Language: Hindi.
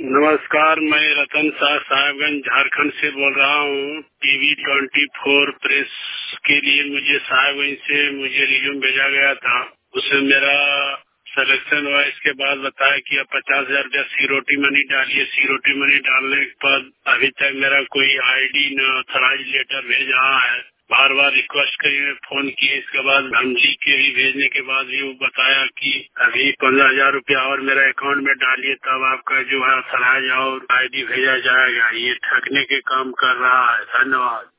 नमस्कार, मैं रतन शाह साहेबगंज झारखंड से बोल रहा हूँ। टीवी 24 प्रेस के लिए मुझे साहेबगंज से रिज्यूम भेजा गया था। उसमें मेरा सिलेक्शन हुआ। इसके बाद बताया कि अब 50,000 रुपया सिक्योरिटी मनी डालिए। सिक्योरिटी मनी डालने के बाद अभी तक मेरा कोई ID न ऑथराइज लेटर भेज रहा है। बार बार रिक्वेस्ट करिए, फोन किए, इसके बाद धमकी के भी भेजने के बाद भी वो बताया कि अभी 15,000 रुपया और मेरा अकाउंट में डालिए, तब आपका जो है ऑथराइज और ID भेजा जाएगा। ये ठगने के काम कर रहा है। धन्यवाद।